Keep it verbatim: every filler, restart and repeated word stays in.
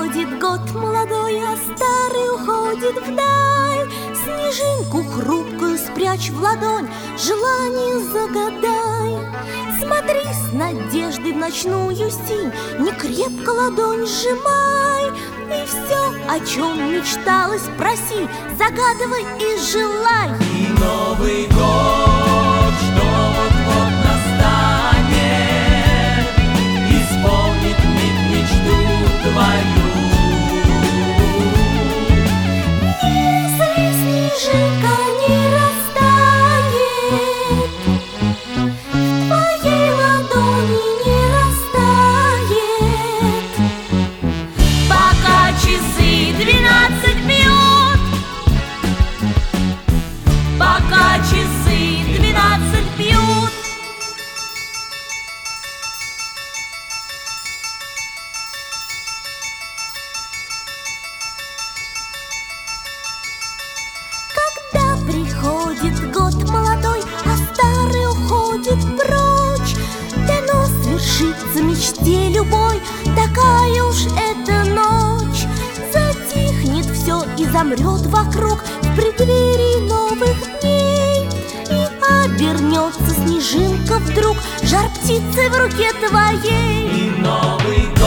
приходит год молодой, а старый уходит вдаль. Снежинку хрупкую спрячь в ладонь, желание загадай. Смотри с надеждой в ночную синь, не крепко ладонь сжимай. И все, о чем мечталось, проси, загадывай и желай. И Новый год, что вот-вот настанет, исполнит миг мечту твою. Если снежинка не растает, в твоей ладони не растает, Пока часы двенадцать бьют, Пока часы двенадцать бьют. когда приходит год молодой, а старый уходит прочь. Дано свершится мечте любой, такая уж эта ночь. Затихнет все и замрет вокруг в преддверии новых дней. И обернется снежинка вдруг жар птицы в руке твоей. И Новый год.